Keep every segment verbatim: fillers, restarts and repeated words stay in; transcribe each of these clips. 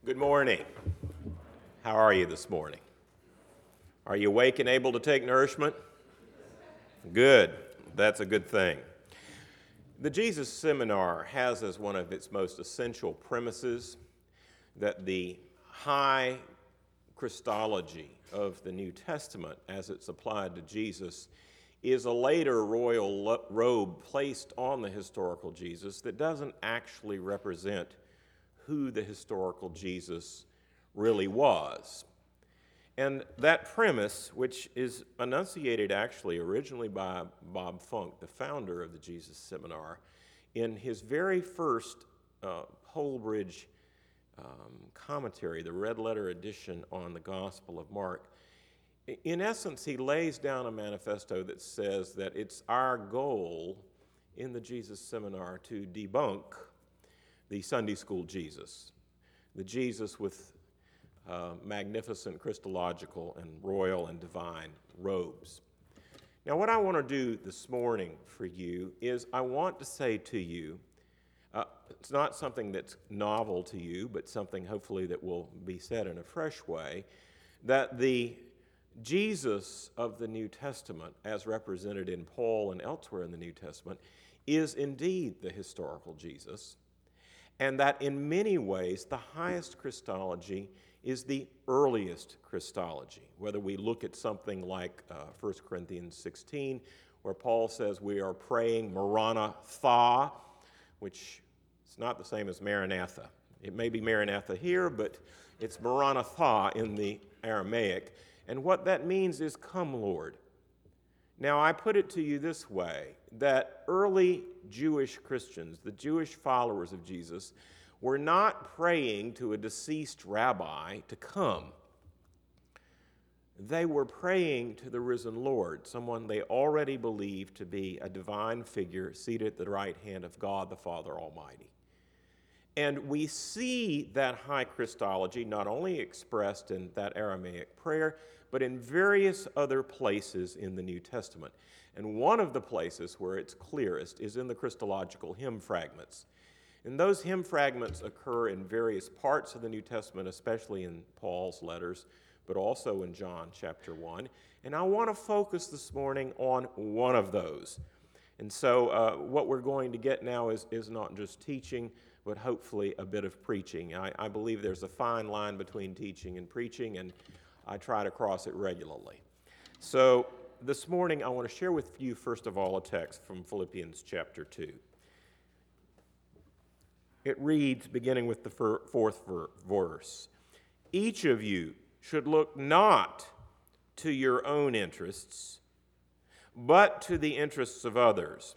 Good morning. How are you this morning? Are you awake and able to take nourishment? Good. That's a good thing. The Jesus Seminar has as one of its most essential premises that the high Christology of the New Testament, as it's applied to Jesus, is a later royal robe placed on the historical Jesus that doesn't actually represent who the historical Jesus really was. And that premise, which is enunciated actually originally by Bob Funk, the founder of the Jesus Seminar, in his very first uh, Holbridge um, commentary, the red letter edition on the Gospel of Mark, in essence, he lays down a manifesto that says that it's our goal in the Jesus Seminar to debunk the Sunday school Jesus, the Jesus with uh, magnificent Christological and royal and divine robes. Now, what I want to do this morning for you is I want to say to you, uh, it's not something that's novel to you, but something hopefully that will be said in a fresh way, that the Jesus of the New Testament, as represented in Paul and elsewhere in the New Testament, is indeed the historical Jesus, and that in many ways the highest Christology is the earliest Christology. Whether we look at something like uh, First Corinthians sixteen, where Paul says we are praying Maranatha, which is not the same as Maranatha. It may be Maranatha here, but it's Maranatha in the Aramaic. And what that means is, come, Lord. Now, I put it to you this way, that early Jewish Christians, the Jewish followers of Jesus, were not praying to a deceased rabbi to come. They were praying to the risen Lord, someone they already believed to be a divine figure seated at the right hand of God the Father Almighty. And we see that high Christology not only expressed in that Aramaic prayer, but in various other places in the New Testament. And one of the places where it's clearest is in the Christological hymn fragments. And those hymn fragments occur in various parts of the New Testament, especially in Paul's letters, but also in John chapter one. And I want to focus this morning on one of those. And so uh, what we're going to get now is, is not just teaching, but hopefully a bit of preaching. I, I believe there's a fine line between teaching and preaching, and I try to cross it regularly. So this morning I want to share with you, first of all, a text from Philippians chapter two. It reads, beginning with the fir- fourth ver- verse, "Each of you should look not to your own interests, but to the interests of others."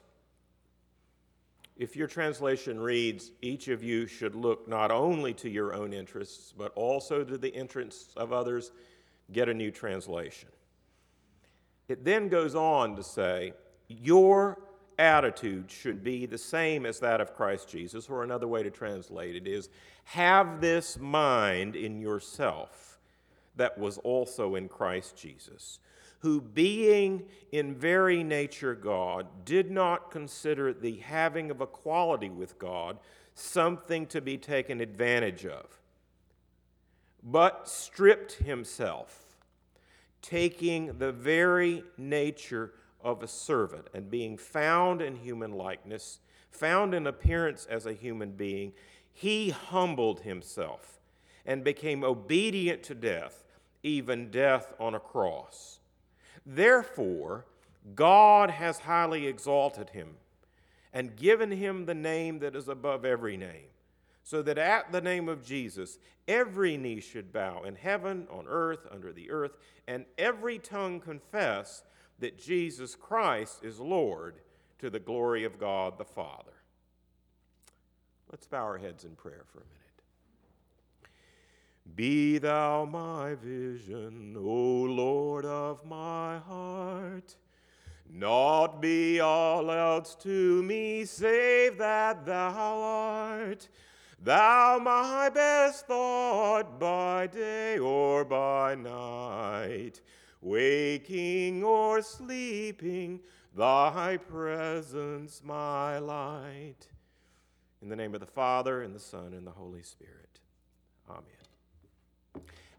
If your translation reads, "Each of you should look not only to your own interests, but also to the interests of others," get a new translation. It then goes on to say, "Your attitude should be the same as that of Christ Jesus," or another way to translate it is, "Have this mind in yourself that was also in Christ Jesus, who being in very nature God, did not consider the having of equality with God something to be taken advantage of, but stripped himself, taking the very nature of a servant, and being found in human likeness, found in appearance as a human being, he humbled himself and became obedient to death, even death on a cross. Therefore, God has highly exalted him and given him the name that is above every name, so that at the name of Jesus every knee should bow in heaven, on earth, under the earth, and every tongue confess that Jesus Christ is Lord, to the glory of God the Father." Let's bow our heads in prayer for a minute. Be thou my vision, O Lord of my heart. Naught be all else to me save that thou art. Thou my best thought by day or by night. Waking or sleeping, thy presence my light. In the name of the Father, and the Son, and the Holy Spirit. Amen.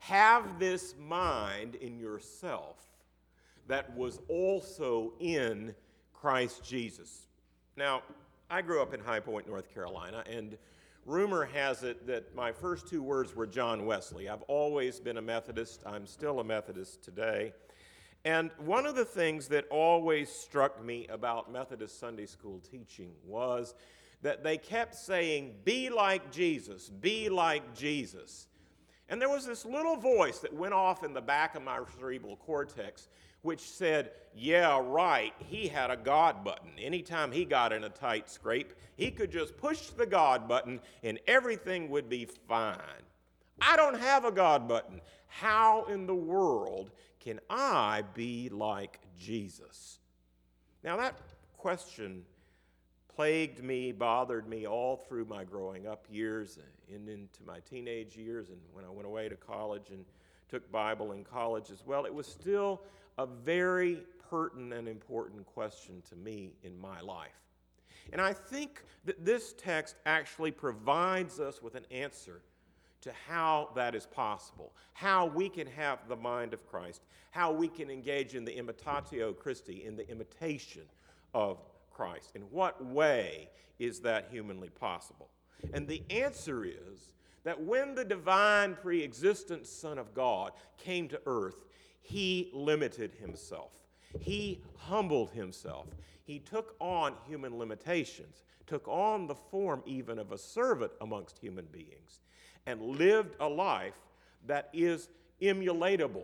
have this mind in yourself that was also in Christ Jesus. Now, I grew up in High Point, North Carolina, and rumor has it that my first two words were John Wesley. I've always been a Methodist. I'm still a Methodist today. And one of the things that always struck me about Methodist Sunday school teaching was that they kept saying, be like Jesus, be like Jesus. And there was this little voice that went off in the back of my cerebral cortex which said, yeah, right, he had a God button. Anytime he got in a tight scrape, he could just push the God button and everything would be fine. I don't have a God button. How in the world can I be like Jesus? Now that question plagued me, bothered me all through my growing up years and into my teenage years, and when I went away to college and took Bible in college as well. It was still a very pertinent and important question to me in my life. And I think that this text actually provides us with an answer to how that is possible, how we can have the mind of Christ, how we can engage in the imitatio Christi, in the imitation of Christ. In what way is that humanly possible? And the answer is that when the divine pre-existent Son of God came to earth, he limited himself. He humbled himself. He took on human limitations, took on the form even of a servant amongst human beings, and lived a life that is emulatable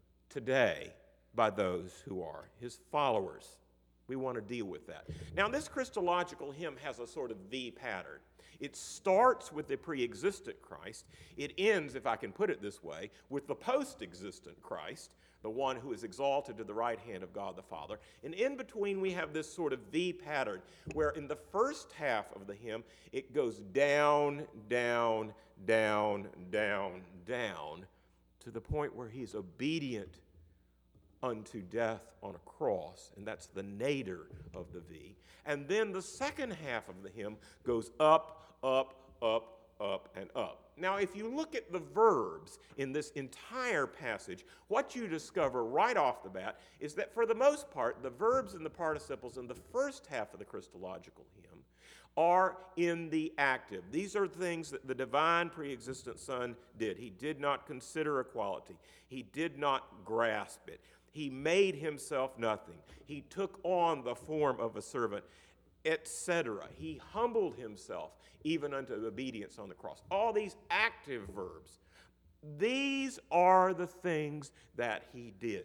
today by those who are his followers. We want to deal with that. Now, this Christological hymn has a sort of V pattern. It starts with the pre-existent Christ. It ends, if I can put it this way, with the post-existent Christ, the one who is exalted to the right hand of God the Father. And in between, we have this sort of V pattern, where in the first half of the hymn, it goes down, down, down, down, down, to the point where he's obedient unto death on a cross, and that's the nadir of the V. And then the second half of the hymn goes up, up, up, up, and up. Now, if you look at the verbs in this entire passage, what you discover right off the bat is that for the most part, the verbs and the participles in the first half of the Christological hymn are in the active. These are things that the divine pre-existent Son did. He did not consider equality. He did not grasp it. He made himself nothing. He took on the form of a servant, et cetera. He humbled himself even unto obedience on the cross. All these active verbs, these are the things that he did.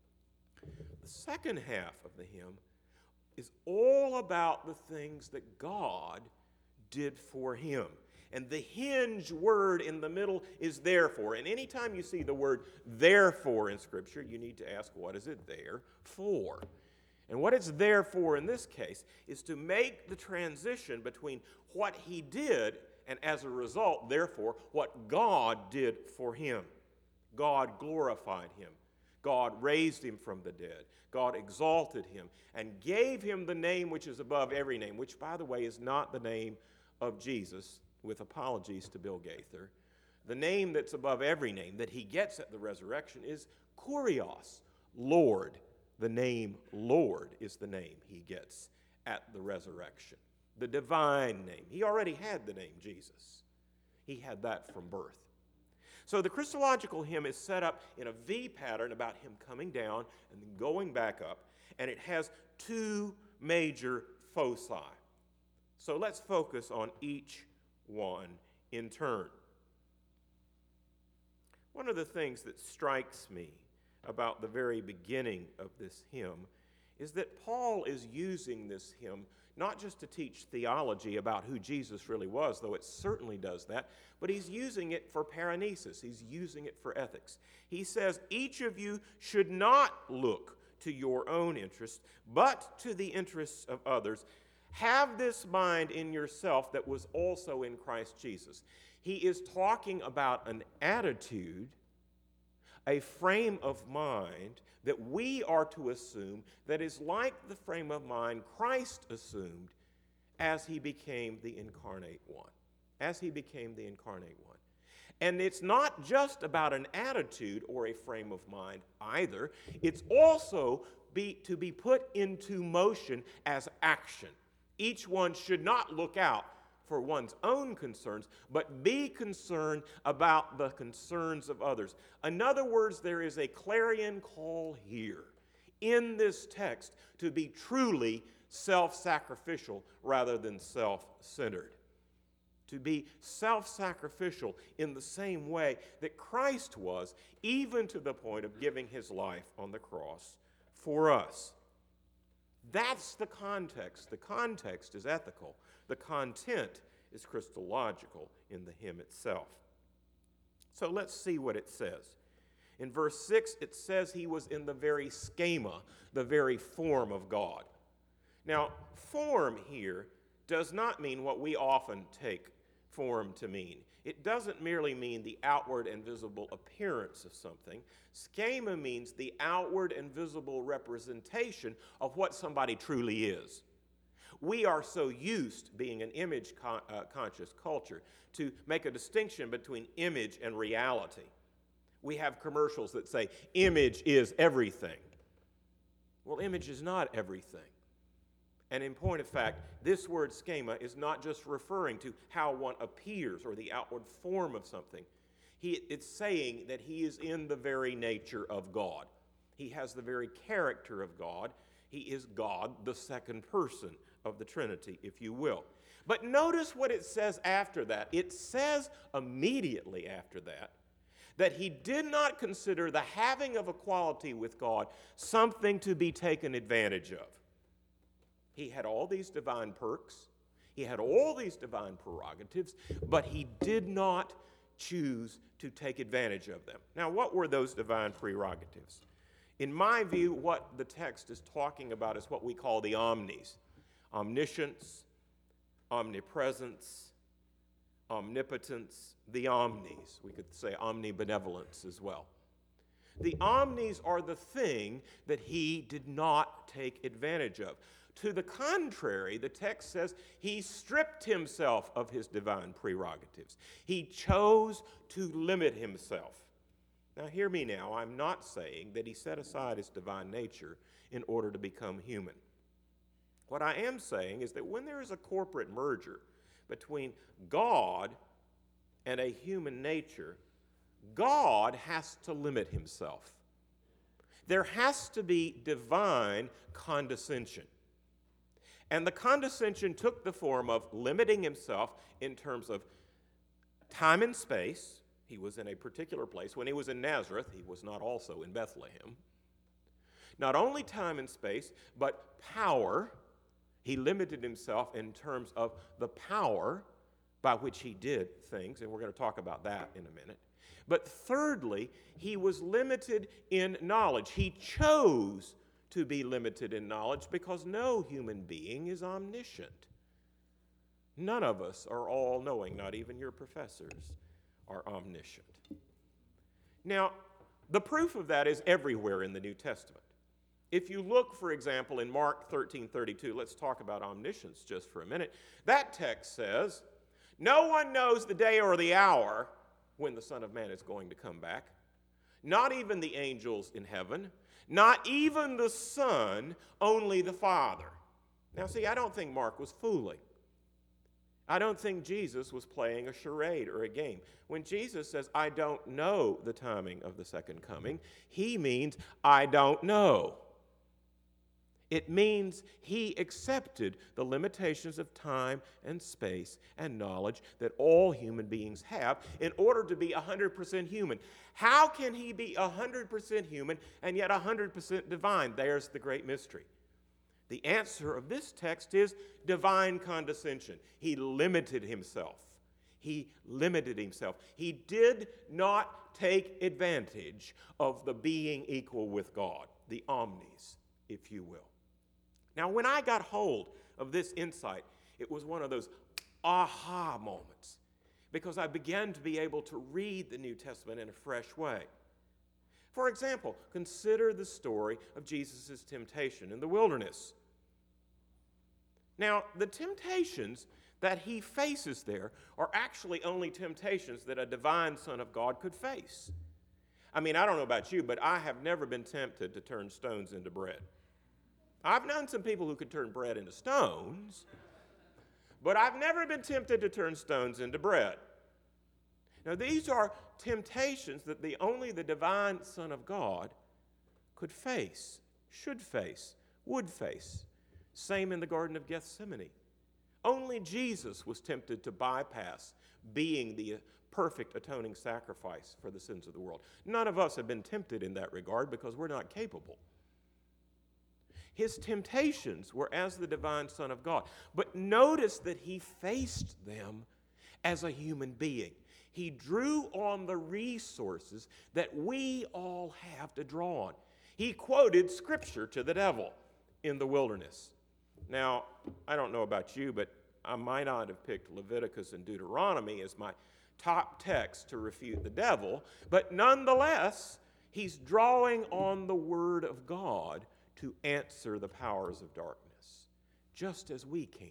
The second half of the hymn is all about the things that God did for him. And the hinge word in the middle is therefore. And anytime you see the word therefore in Scripture, you need to ask, what is it there for? And what it's there for in this case is to make the transition between what he did and, as a result, therefore, what God did for him. God glorified him. God raised him from the dead. God exalted him and gave him the name which is above every name, which, by the way, is not the name of Jesus, with apologies to Bill Gaither. The name that's above every name that he gets at the resurrection is Kurios, Lord. The name Lord is the name he gets at the resurrection. The divine name. He already had the name Jesus. He had that from birth. So the Christological hymn is set up in a V pattern about him coming down and then going back up, and it has two major foci. So let's focus on each one in turn. One of the things that strikes me about the very beginning of this hymn is that Paul is using this hymn not just to teach theology about who Jesus really was, though it certainly does that, but he's using it for paranesis. He's using it for ethics. He says, each of you should not look to your own interests, but to the interests of others. Have this mind in yourself that was also in Christ Jesus. He is talking about an attitude, a frame of mind that we are to assume that is like the frame of mind Christ assumed as he became the incarnate one. As he became the incarnate one. And it's not just about an attitude or a frame of mind either. It's also be, to be put into motion as action. Each one should not look out for one's own concerns, but be concerned about the concerns of others. In other words, there is a clarion call here in this text to be truly self-sacrificial rather than self-centered. To be self-sacrificial in the same way that Christ was, even to the point of giving his life on the cross for us. That's the context. The context is ethical. The content is Christological in the hymn itself. So let's see what it says. In verse six, it says he was in the very schema, the very form of God. Now, form here does not mean what we often take form to mean. It doesn't merely mean the outward and visible appearance of something. Schema means the outward and visible representation of what somebody truly is. We are so used, being an image-conscious culture, to make a distinction between image and reality. We have commercials that say, image is everything. Well, image is not everything. And in point of fact, this word schema is not just referring to how one appears or the outward form of something. He, it's saying that he is in the very nature of God. He has the very character of God. He is God, the second person of the Trinity, if you will. But notice what it says after that. It says immediately after that, that he did not consider the having of equality with God something to be taken advantage of. He had all these divine perks. He had all these divine prerogatives, but he did not choose to take advantage of them. Now, what were those divine prerogatives? In my view, what the text is talking about is what we call the omnis. Omniscience, omnipresence, omnipotence, the omnis. We could say omnibenevolence as well. The omnis are the thing that he did not take advantage of. To the contrary, the text says he stripped himself of his divine prerogatives. He chose to limit himself. Now, hear me now. I'm not saying that he set aside his divine nature in order to become human. What I am saying is that when there is a corporate merger between God and a human nature, God has to limit himself. There has to be divine condescension. And the condescension took the form of limiting himself in terms of time and space. He was in a particular place. When he was in Nazareth, he was not also in Bethlehem. Not only time and space, but power. He limited himself in terms of the power by which he did things, and we're going to talk about that in a minute. But thirdly, he was limited in knowledge. He chose to be limited in knowledge because no human being is omniscient. None of us are all-knowing, not even your professors are omniscient. Now, the proof of that is everywhere in the New Testament. If you look, for example, in Mark thirteen thirty-two, let's talk about omniscience just for a minute. That text says, no one knows the day or the hour when the Son of Man is going to come back. Not even the angels in heaven. Not even the Son, only the Father. Now, see, I don't think Mark was fooling. I don't think Jesus was playing a charade or a game. When Jesus says, I don't know the timing of the second coming, he means, I don't know. It means he accepted the limitations of time and space and knowledge that all human beings have in order to be one hundred percent human. How can he be one hundred percent human and yet one hundred percent divine? There's the great mystery. The answer of this text is divine condescension. He limited himself. He limited himself. He did not take advantage of the being equal with God, the omnis, if you will. Now, when I got hold of this insight, it was one of those aha moments because I began to be able to read the New Testament in a fresh way. For example, consider the story of Jesus' temptation in the wilderness. Now, the temptations that he faces there are actually only temptations that a divine Son of God could face. I mean, I don't know about you, but I have never been tempted to turn stones into bread. I've known some people who could turn bread into stones, but I've never been tempted to turn stones into bread. Now, these are temptations that the only the divine Son of God could face, should face, would face. Same in the Garden of Gethsemane. Only Jesus was tempted to bypass being the perfect atoning sacrifice for the sins of the world. None of us have been tempted in that regard because we're not capable. His temptations were as the divine Son of God. But notice that he faced them as a human being. He drew on the resources that we all have to draw on. He quoted Scripture to the devil in the wilderness. Now, I don't know about you, but I might not have picked Leviticus and Deuteronomy as my top text to refute the devil, but nonetheless, he's drawing on the Word of God to answer the powers of darkness, just as we can.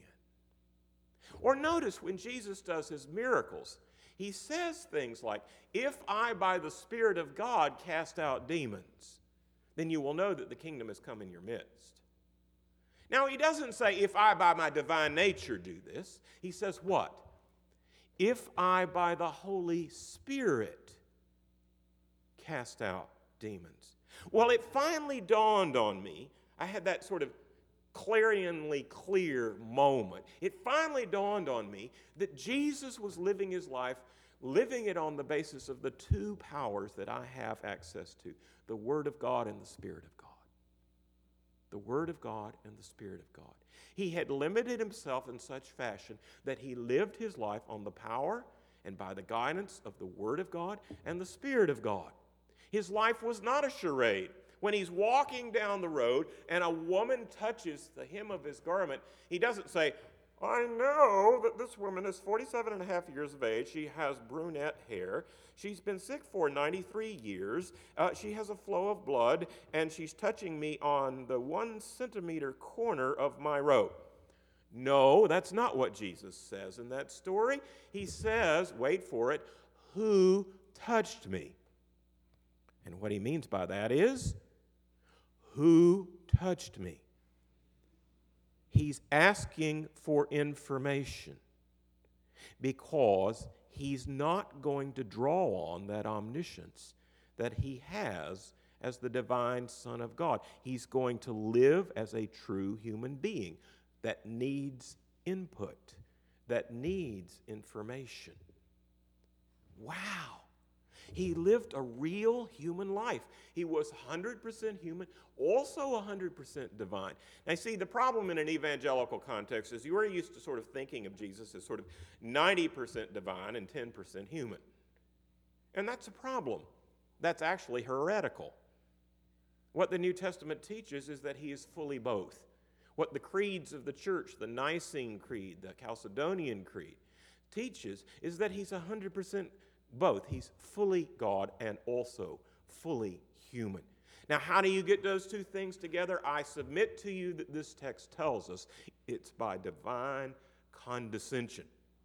Or notice when Jesus does his miracles, he says things like, if I by the Spirit of God cast out demons, then you will know that the kingdom has come in your midst. Now, he doesn't say, if I by my divine nature do this. He says what? If I by the Holy Spirit cast out demons. Well, it finally dawned on me. I had that sort of clarionly clear moment. It finally dawned on me that Jesus was living his life, living it on the basis of the two powers that I have access to, the Word of God and the Spirit of God. The Word of God and the Spirit of God. He had limited himself in such fashion that he lived his life on the power and by the guidance of the Word of God and the Spirit of God. His life was not a charade. When he's walking down the road and a woman touches the hem of his garment, he doesn't say, I know that this woman is forty-seven and a half years of age. She has brunette hair. She's been sick for ninety-three years. Uh, she has a flow of blood, and she's touching me on the one centimeter corner of my robe. No, that's not what Jesus says in that story. He says, wait for it, who touched me? And what he means by that is, who touched me? He's asking for information because he's not going to draw on that omniscience that he has as the divine Son of God. He's going to live as a true human being that needs input, that needs information. Wow. He lived a real human life. He was one hundred percent human, also one hundred percent divine. Now, see, the problem in an evangelical context is you are used to sort of thinking of Jesus as sort of ninety percent divine and ten percent human. And that's a problem. That's actually heretical. What the New Testament teaches is that he is fully both. What the creeds of the church, the Nicene Creed, the Chalcedonian Creed, teaches is that he's one hundred percent both. He's fully God and also fully human. Now, how do you get those two things together? I submit to you that this text tells us it's by divine condescension.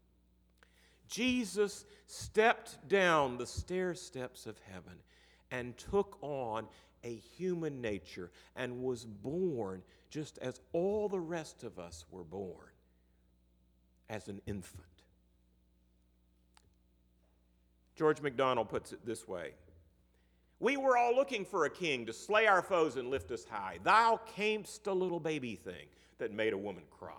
Jesus stepped down the stair steps of heaven and took on a human nature and was born just as all the rest of us were born, as an infant. George MacDonald puts it this way. We were all looking for a king to slay our foes and lift us high. Thou camest a little baby thing that made a woman cry.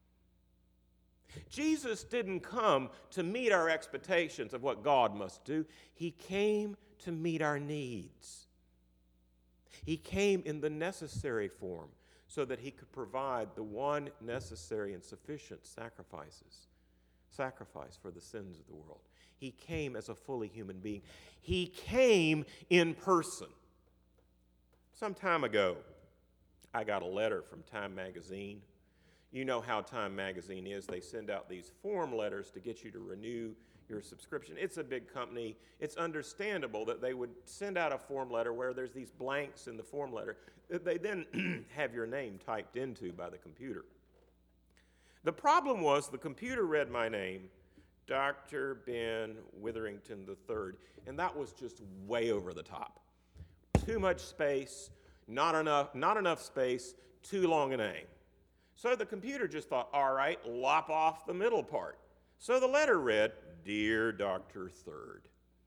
Jesus didn't come to meet our expectations of what God must do. He came to meet our needs. He came in the necessary form so that he could provide the one necessary and sufficient sacrifices, sacrifice for the sins of the world. He came as a fully human being. He came in person. Some time ago, I got a letter from Time Magazine. You know how Time Magazine is. They send out these form letters to get you to renew your subscription. It's a big company. It's understandable that they would send out a form letter where there's these blanks in the form letter that they then have your name typed into by the computer. The problem was the computer read my name, Doctor Ben Witherington the third, and that was just way over the top. Too much space, not enough, not enough space, too long a name. So the computer just thought, all right, lop off the middle part. So the letter read, Dear Doctor Third.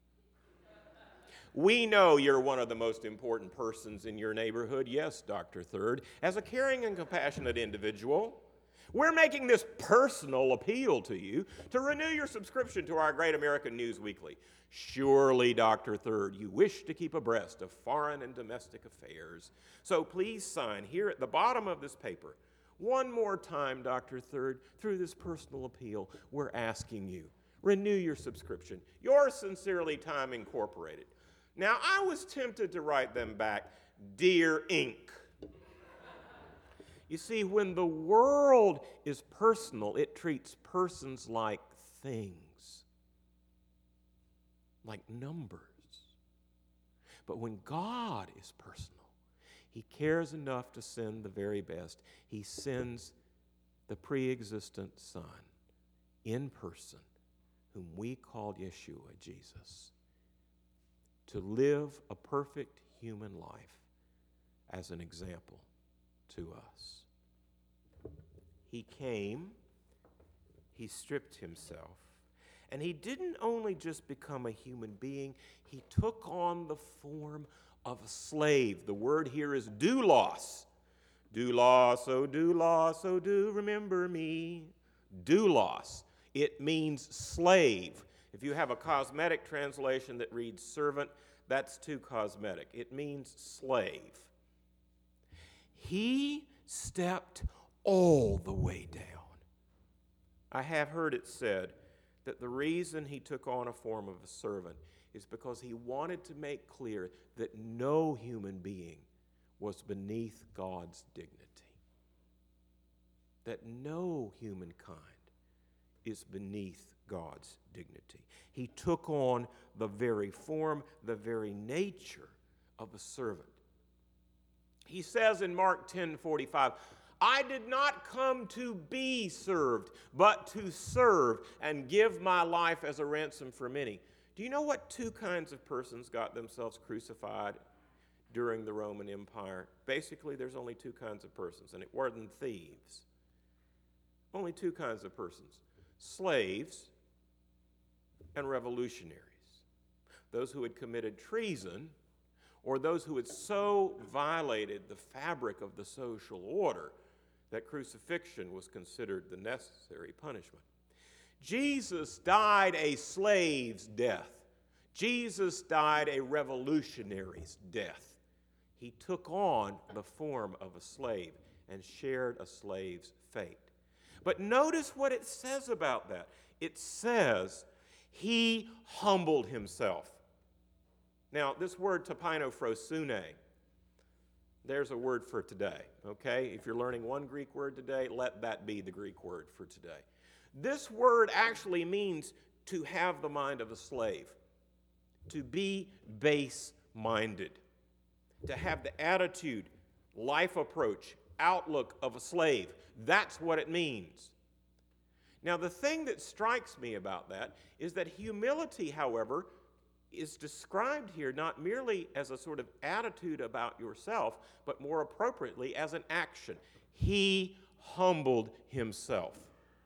We know you're one of the most important persons in your neighborhood, yes, Doctor Third. As a caring and compassionate individual, we're making this personal appeal to you to renew your subscription to our Great American News Weekly. Surely, Doctor Third, you wish to keep abreast of foreign and domestic affairs. So please sign here at the bottom of this paper. One more time, Doctor Third, through this personal appeal, we're asking you, renew your subscription. Yours sincerely, Time Incorporated. Now, I was tempted to write them back, Dear Ink. You see, when the world is personal, it treats persons like things, like numbers. But when God is personal, He cares enough to send the very best. He sends the pre-existent Son in person, whom we called Yeshua, Jesus, to live a perfect human life as an example to us. He came, He stripped Himself, and He didn't only just become a human being, He took on the form of a slave. The word here is doulos. Doulos, oh doulos, oh do remember me. Doulos. It means slave. If you have a cosmetic translation that reads servant, that's too cosmetic. It means slave. He stepped all the way down. I have heard it said that the reason He took on a form of a servant is because He wanted to make clear that no human being was beneath God's dignity. That no humankind is beneath God's dignity. He took on the very form, the very nature of a servant. He says in Mark ten forty-five, I did not come to be served, but to serve and give my life as a ransom for many. Do you know what two kinds of persons got themselves crucified during the Roman Empire? Basically, there's only two kinds of persons, and it wasn't thieves. Only two kinds of persons. Slaves and revolutionaries. Those who had committed treason, or those who had so violated the fabric of the social order that crucifixion was considered the necessary punishment. Jesus died a slave's death. Jesus died a revolutionary's death. He took on the form of a slave and shared a slave's fate. But notice what it says about that. It says, He humbled Himself. Now, this word tapinophrosune, there's a word for today, okay? If you're learning one Greek word today, let that be the Greek word for today. This word actually means to have the mind of a slave, to be base-minded, to have the attitude, life approach, outlook of a slave. That's what it means. Now, the thing that strikes me about that is that humility, however, is described here not merely as a sort of attitude about yourself, but more appropriately as an action. He humbled Himself.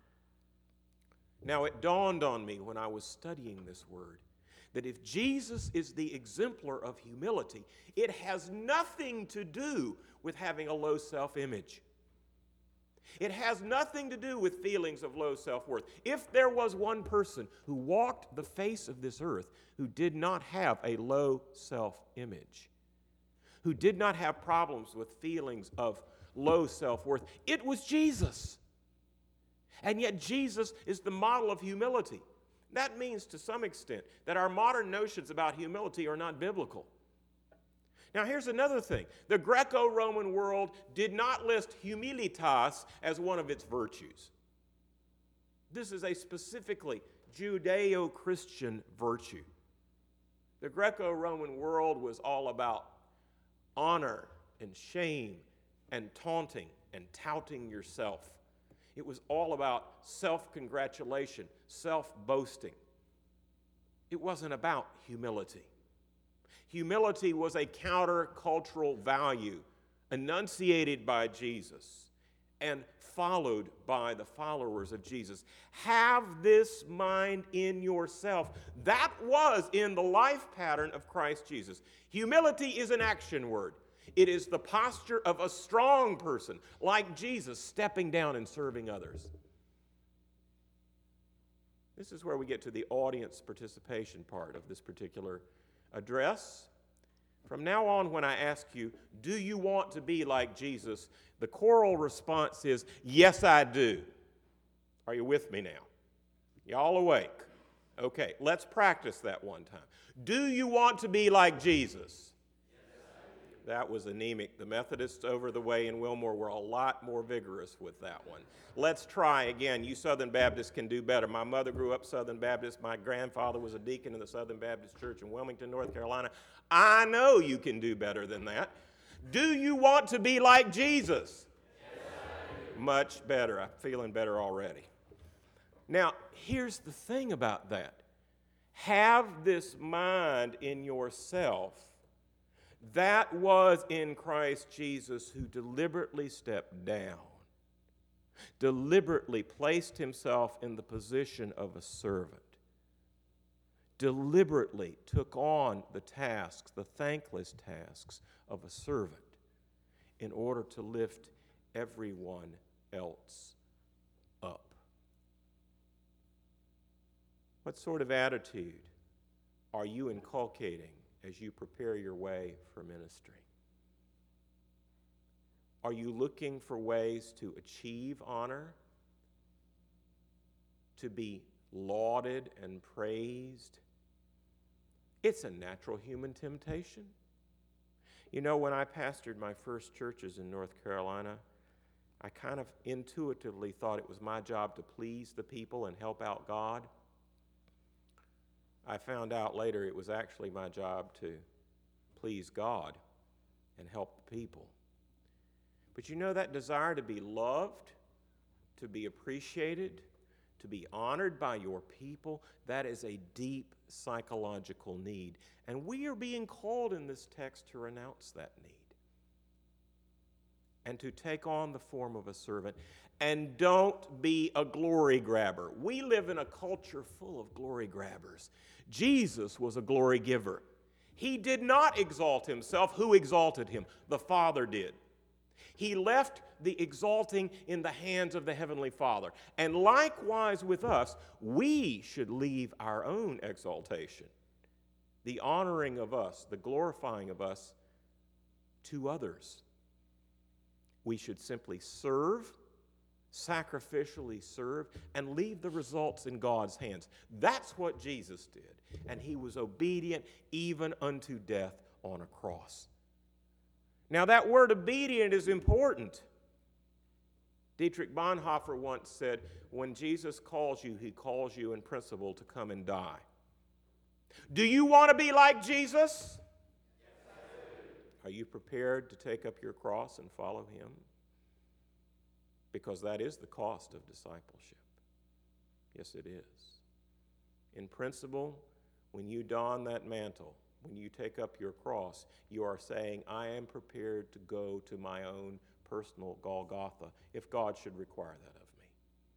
Now, it dawned on me when I was studying this word that if Jesus is the exemplar of humility, it has nothing to do with having a low self-image. It has nothing to do with feelings of low self-worth. If there was one person who walked the face of this earth who did not have a low self-image, who did not have problems with feelings of low self-worth, it was Jesus. And yet Jesus is the model of humility. That means to some extent that our modern notions about humility are not biblical. Now, here's another thing. The Greco-Roman world did not list humilitas as one of its virtues. This is a specifically Judeo-Christian virtue. The Greco-Roman world was all about honor and shame and taunting and touting yourself. It was all about self-congratulation, self-boasting. It wasn't about humility. Humility was a countercultural value enunciated by Jesus and followed by the followers of Jesus. Have this mind in yourself. That was in the life pattern of Christ Jesus. Humility is an action word. It is the posture of a strong person, like Jesus, stepping down and serving others. This is where we get to the audience participation part of this particular address. From now on, when I ask you, do you want to be like Jesus? The choral response is, yes, I do. Are you with me now? Y'all awake? Okay, let's practice that one time. Do you want to be like Jesus? That was anemic. The Methodists over the way in Wilmore were a lot more vigorous with that one. Let's try again. You Southern Baptists can do better. My mother grew up Southern Baptist. My grandfather was a deacon in the Southern Baptist Church in Wilmington, North Carolina. I know you can do better than that. Do you want to be like Jesus? Yes, much better. I'm feeling better already. Now, here's the thing about that. Have this mind in yourself that was in Christ Jesus, who deliberately stepped down, deliberately placed himself in the position of a servant, deliberately took on the tasks, the thankless tasks of a servant in order to lift everyone else up. What sort of attitude are you inculcating as you prepare your way for ministry? Are you looking for ways to achieve honor, to be lauded and praised? It's a natural human temptation. You know, when I pastored my first churches in North Carolina, I kind of intuitively thought it was my job to please the people and help out God. I found out later it was actually my job to please God and help the people. But you know, that desire to be loved, to be appreciated, to be honored by your people, that is a deep psychological need. And we are being called in this text to renounce that need and to take on the form of a servant. And don't be a glory grabber. We live in a culture full of glory grabbers. Jesus was a glory giver. He did not exalt himself. Who exalted him? The Father did. He left the exalting in the hands of the Heavenly Father. And likewise with us, we should leave our own exaltation, the honoring of us, the glorifying of us, to others. We should simply serve, sacrificially serve, and leave the results in God's hands. That's what Jesus did. And he was obedient even unto death on a cross. Now, that word obedient is important. Dietrich Bonhoeffer once said, when Jesus calls you, he calls you in principle to come and die. Do you want to be like Jesus? Are you prepared to take up your cross and follow him? Because that is the cost of discipleship. Yes, it is. In principle, when you don that mantle, when you take up your cross, you are saying, I am prepared to go to my own personal Golgotha, if God should require that of me.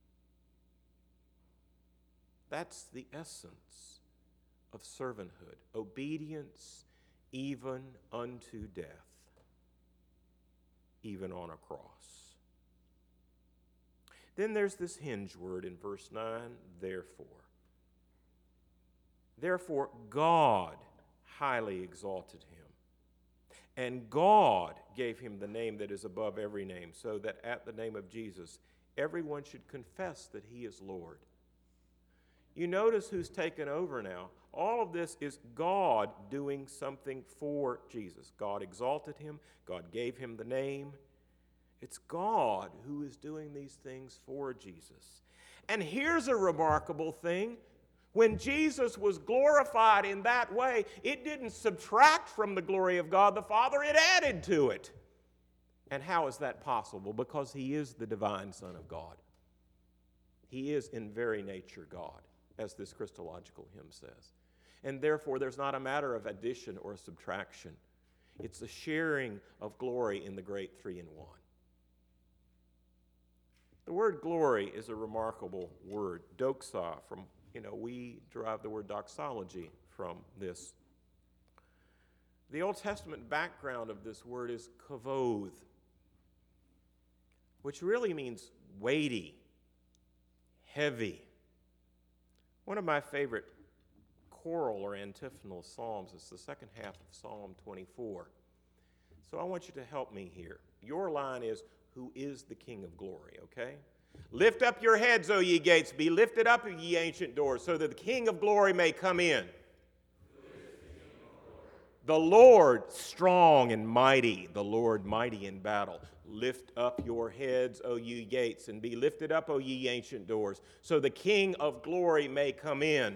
That's the essence of servanthood, obedience even unto death, even on a cross. Then there's this hinge word in verse nine, therefore. Therefore, God highly exalted him, and God gave him the name that is above every name, so that at the name of Jesus, everyone should confess that he is Lord. You notice who's taken over now. All of this is God doing something for Jesus. God exalted him. God gave him the name. It's God who is doing these things for Jesus. And here's a remarkable thing. When Jesus was glorified in that way, it didn't subtract from the glory of God the Father, it added to it. And how is that possible? Because he is the divine Son of God. He is in very nature God, as this Christological hymn says. And therefore, there's not a matter of addition or subtraction. It's a sharing of glory in the great three in one. The word glory is a remarkable word. Doxa, from, you know, we derive the word doxology from this. The Old Testament background of this word is kavod, which really means weighty, heavy. One of my favorite choral or antiphonal psalms is the second half of Psalm twenty-four. So I want you to help me here. Your line is, who is the King of glory, okay? Lift up your heads, O ye gates, be lifted up, ye ancient doors, so that the King of glory may come in. The Lord strong and mighty, the Lord mighty in battle. Lift up your heads, O ye gates, and be lifted up, O ye ancient doors, so the King of glory may come in.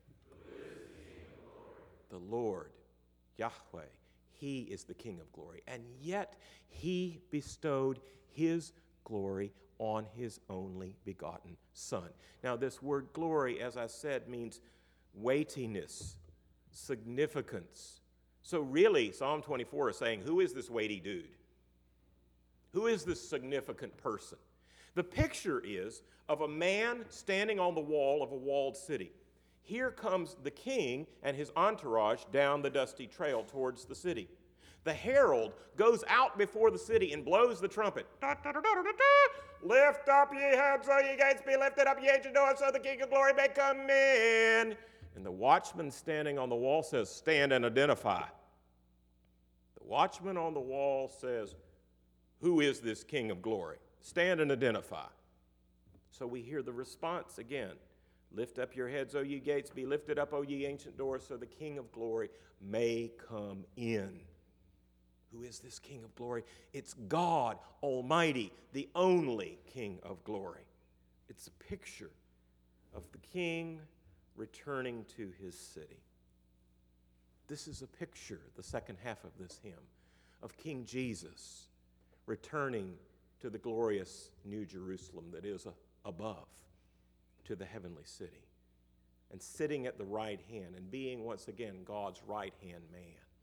The Lord, Yahweh, He is the King of glory, and yet He bestowed His glory on His only begotten Son. Now, this word glory, as I said, means weightiness, significance. So really, Psalm twenty-four is saying, who is this weighty dude? Who is this significant person? The picture is of a man standing on the wall of a walled city. Here comes the king and his entourage down the dusty trail towards the city. The herald goes out before the city and blows the trumpet. Da, da, da, da, da, da. Lift up ye heads, O ye gates, be lifted up ye ancient doors, so the King of glory may come in. And the watchman standing on the wall says, stand and identify. The watchman on the wall says, who is this King of glory? Stand and identify. So we hear the response again. Lift up your heads, O ye gates, be lifted up, O ye ancient doors, so the King of glory may come in. Who is this King of glory? It's God Almighty, the only King of glory. It's a picture of the King returning to his city. This is a picture, the second half of this hymn, of King Jesus returning to the glorious New Jerusalem that is above, to the heavenly city, and sitting at the right hand and being once again God's right-hand man.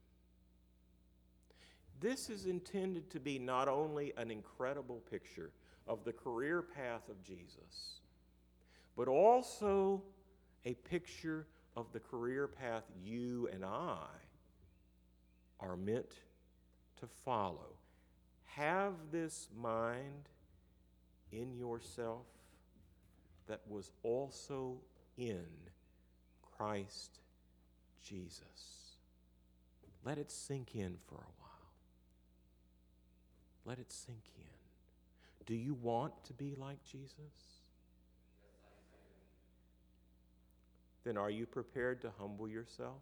This is intended to be not only an incredible picture of the career path of Jesus, but also a picture of the career path you and I are meant to follow. Have this mind in yourself that was also in Christ Jesus. Let it sink in for a while. Let it sink in. Do you want to be like Jesus? Then are you prepared to humble yourself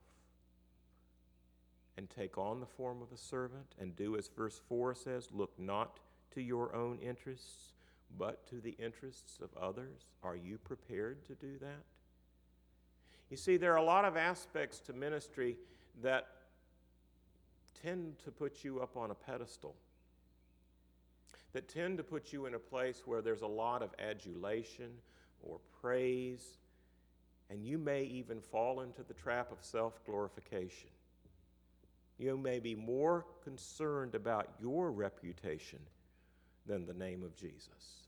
and take on the form of a servant and do as verse four says, look not to your own interests, but to the interests of others? Are you prepared to do that? You see, there are a lot of aspects to ministry that tend to put you up on a pedestal, that tend to put you in a place where there's a lot of adulation or praise, and you may even fall into the trap of self-glorification. You may be more concerned about your reputation than the name of Jesus.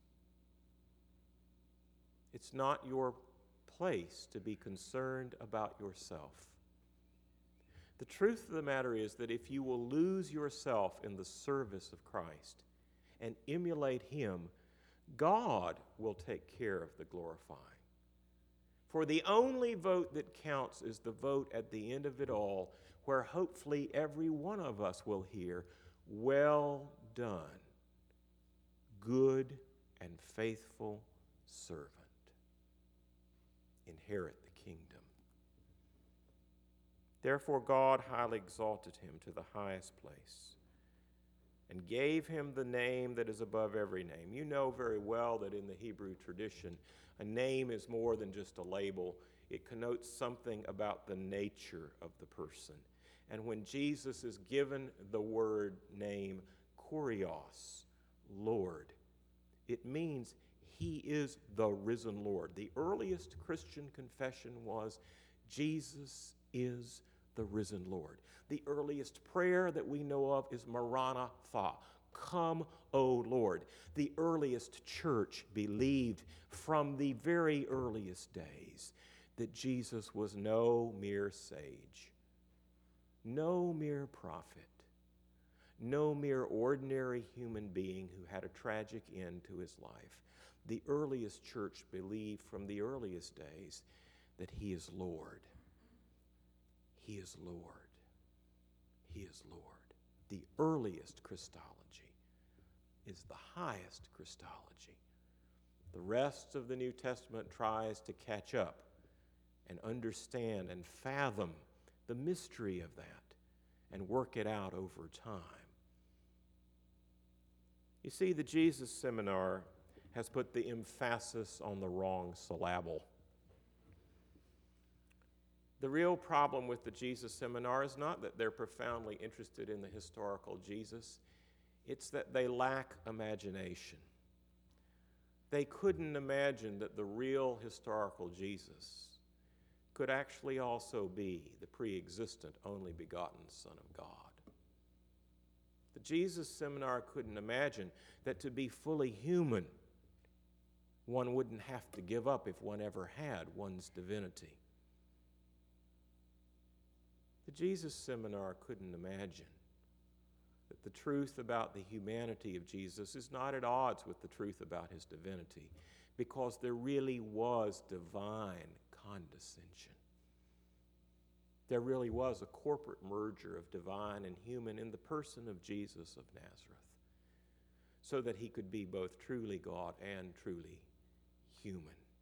It's not your place to be concerned about yourself. The truth of the matter is that if you will lose yourself in the service of Christ and emulate Him, God will take care of the glorifying. For the only vote that counts is the vote at the end of it all, where hopefully every one of us will hear, well done, good and faithful servant. Inherit the kingdom. Therefore God highly exalted him to the highest place and gave him the name that is above every name. You know very well that in the Hebrew tradition, a name is more than just a label. It connotes something about the nature of the person. And when Jesus is given the word name, kurios, Lord, it means He is the risen Lord. The earliest Christian confession was, Jesus is the risen Lord. The earliest prayer that we know of is Maranatha, come, O Lord. The earliest church believed from the very earliest days that Jesus was no mere sage, no mere prophet, no mere ordinary human being who had a tragic end to his life. The earliest church believed from the earliest days that he is Lord. He is Lord. He is Lord. The earliest Christology is the highest Christology. The rest of the New Testament tries to catch up and understand and fathom the mystery of that and work it out over time. You see, the Jesus Seminar has put the emphasis on the wrong syllable. The real problem with the Jesus Seminar is not that they're profoundly interested in the historical Jesus, it's that they lack imagination. They couldn't imagine that the real historical Jesus could actually also be the pre-existent, only begotten Son of God. The Jesus Seminar couldn't imagine that to be fully human, one wouldn't have to give up, if one ever had, one's divinity. The Jesus Seminar couldn't imagine that the truth about the humanity of Jesus is not at odds with the truth about his divinity, because there really was divine condescension. There really was a corporate merger of divine and human in the person of Jesus of Nazareth, so that he could be both truly God and truly human.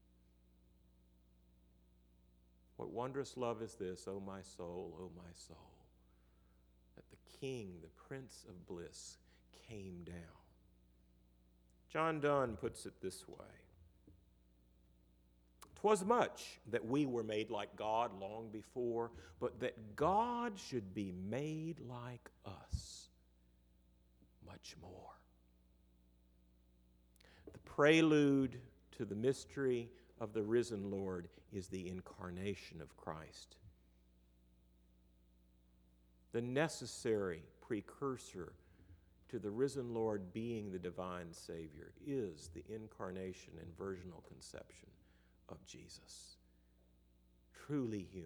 What wondrous love is this, O my soul, O my soul, that the King, the Prince of Bliss, came down. John Donne puts it this way: 'Twas much that we were made like God long before, but that God should be made like us much more. The prelude to the mystery of the risen Lord is the incarnation of Christ. The necessary precursor to the risen Lord being the divine Savior is the incarnation and virginal conception of Jesus. Truly human,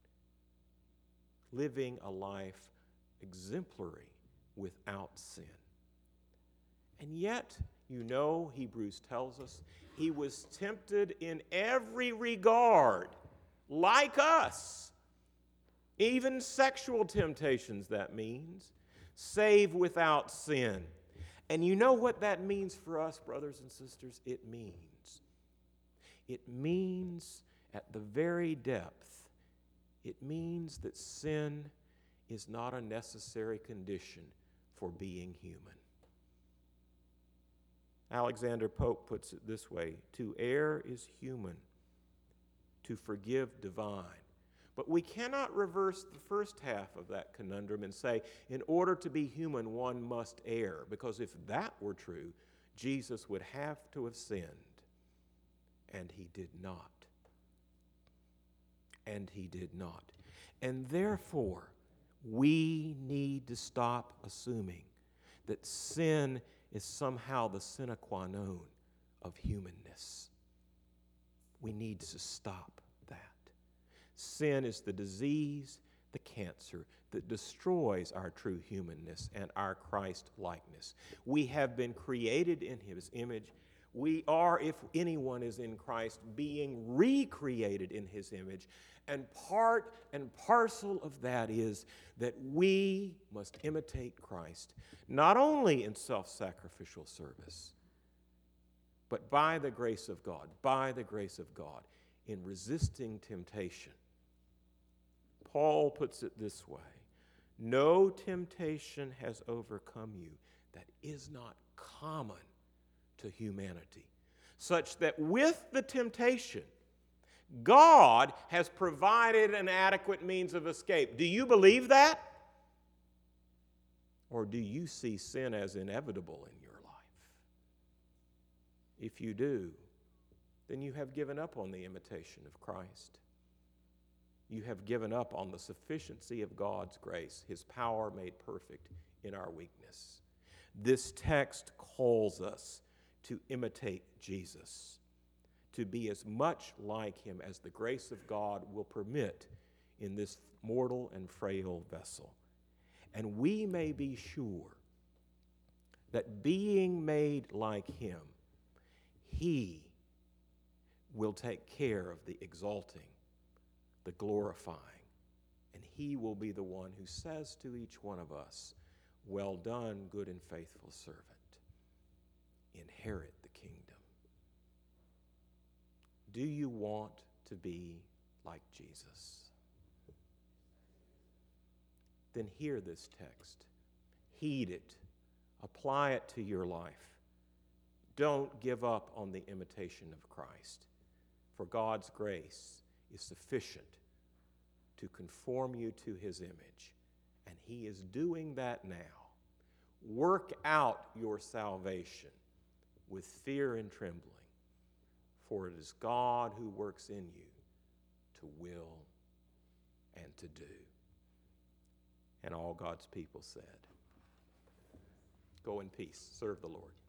living a life exemplary without sin. And yet, you know, Hebrews tells us, he was tempted in every regard, like us. Even sexual temptations, that means, save without sin. And you know what that means for us, brothers and sisters? It means, it means at the very depth, it means that sin is not a necessary condition for being human. Alexander Pope puts it this way: to err is human, to forgive divine. But we cannot reverse the first half of that conundrum and say, in order to be human, one must err. Because if that were true, Jesus would have to have sinned. And he did not. And he did not. And therefore, we need to stop assuming that sin is somehow the sine qua non of humanness. We need to stop that. Sin is the disease, the cancer that destroys our true humanness and our Christ-likeness. We have been created in his image. We are, if anyone is in Christ, being recreated in his image. And part and parcel of that is that we must imitate Christ, not only in self-sacrificial service, but by the grace of God, by the grace of God, in resisting temptation. Paul puts it this way: no temptation has overcome you that is not common to humanity, such that with the temptation, God has provided an adequate means of escape. Do you believe that? Or do you see sin as inevitable in your life? If you do, then you have given up on the imitation of Christ. You have given up on the sufficiency of God's grace, His power made perfect in our weakness. This text calls us to imitate Jesus, to be as much like Him as the grace of God will permit in this mortal and frail vessel. And we may be sure that being made like Him, He will take care of the exalting, the glorifying, and He will be the one who says to each one of us, "Well done, good and faithful servant. Inherit the kingdom." Do you want to be like Jesus? Then hear this text. Heed it. Apply it to your life. Don't give up on the imitation of Christ, for God's grace is sufficient to conform you to His image, and He is doing that now. Work out your salvation with fear and trembling, for it is God who works in you to will and to do. And all God's people said, "Go in peace, serve the Lord."